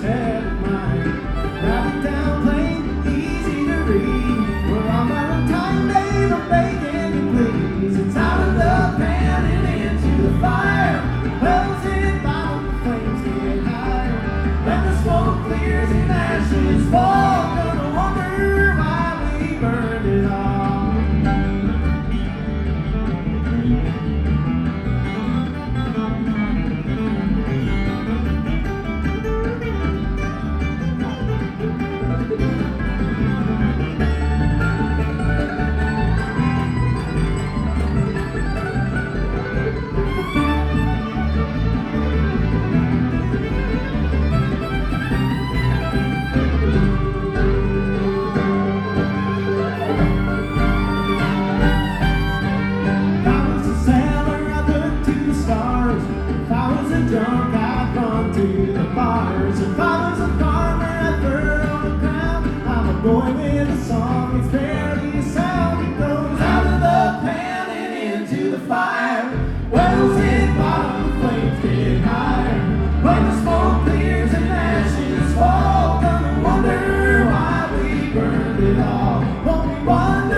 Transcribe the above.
head of mine. Write it down plain, easy to read. We're on our time, babe, I'm begging you please. It's out of the pan and into the fire. Wells hit bottom, the flames get higher. When the smoke clears and ashes fall, gonna wonder why we burned it all. Drunk, I'd run to the bars. If I was a farmer, I'd furrow the ground. I'm a boy with a song, it's barely a sound. It goes out of the pan and into the fire. Wells hit bottom, the flames get higher. When the smoke clears and ashes fall, gonna wonder why we burned it all. Won't we wonder